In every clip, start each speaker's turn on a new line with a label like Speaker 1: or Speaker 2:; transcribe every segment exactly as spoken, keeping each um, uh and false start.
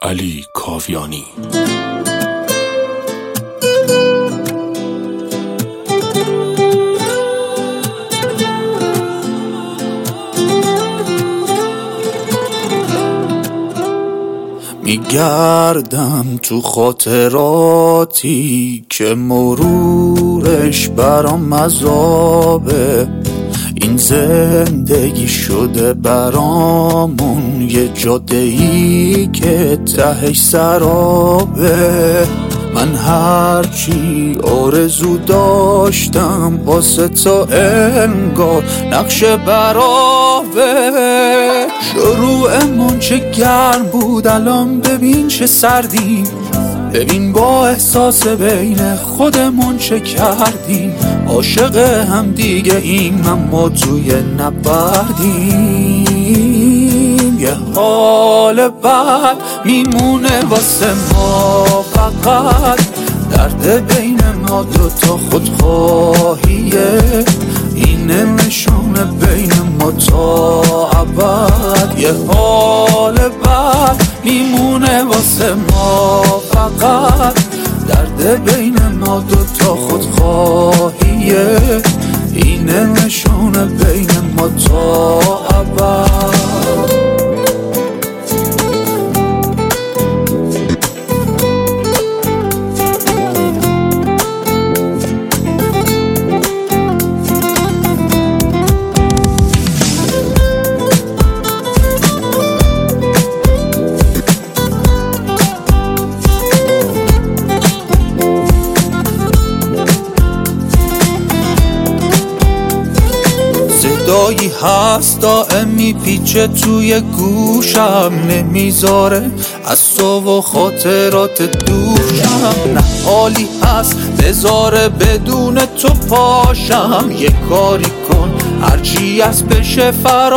Speaker 1: علی کاویانی. میگردم تو خاطراتی که مرورش برام عذابه، این زندگی شده برامون یه جاده‌ای که تهش سرابه. من هرچی آرزو داشتم واسه تا انگار نقش برابه. شروعمون چه گرم بود، الان ببین چه سردیم. ببین با احساس بین خودمون چه کردیم. عاشق هم دیگه این اما توی نبردیم. یه حال بد میمونه واسه ما، فقط درد بین ما دوتا خودخواهیه. اینه نشونه بین ما تا ابد. یه حال بد میمونه واسه ما، فقط درد بین ما دوتا خودخواهیه. اینه نشونه بین ما تا ابد. صدایی هست دائم میپیچه توی گوشم، نمیذاره از تو و خاطرات دوشم. نه حالی هست بذاره بدون تو پاشم. یه کاری کن هرچی از بشه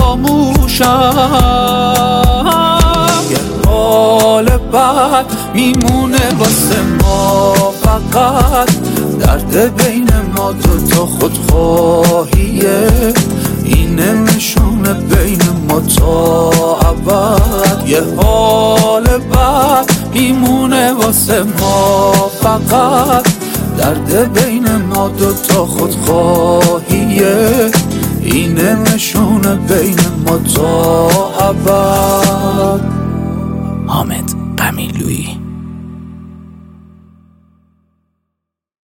Speaker 1: فراموشم. یه حال بد میمونه واسه ما، فقط درد بین ما دوتا خودخواهیه. اینه نشونه بین ما تا ابد. یه حال بد میمونه واسه ما، فقط درد بین ما دوتا خودخواهیه. اینه نشونه بین ما تا ابد. حامد.